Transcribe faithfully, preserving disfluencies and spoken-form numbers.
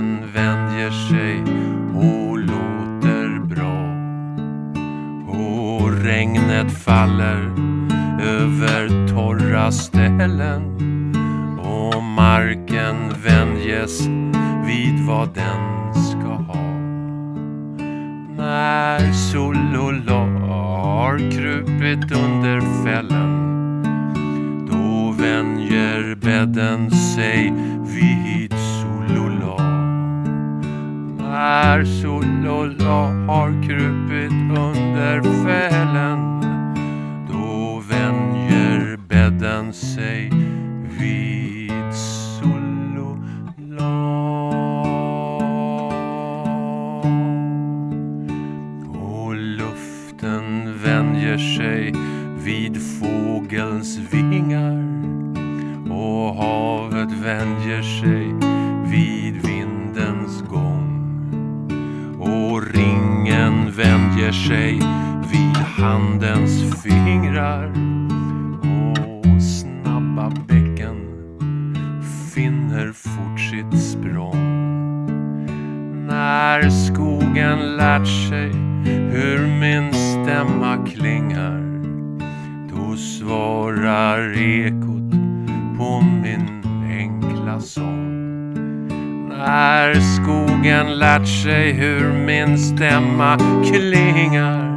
marken vänjer sig och låter bra. Och regnet faller över torra ställen, och marken vänjes vid vad den ska ha. När sol och lar krupit under fällen, då vänjer bädden sig vid sol och lar. När sol och lar har krupit under fällen, då vänjer bädden sig vid sol och lar. Och luften vänjer sig vid fågelns vingar, och havet vänjer sig vid vindens gång. Och ringen vänjer sig vid handens fingrar, och snabba bäcken finner fort sitt språng. När skogen lärt sig hur min stämma klingar, då svarar ekot på min enkla sång. När skogen lärt sig hur min stämma klingar,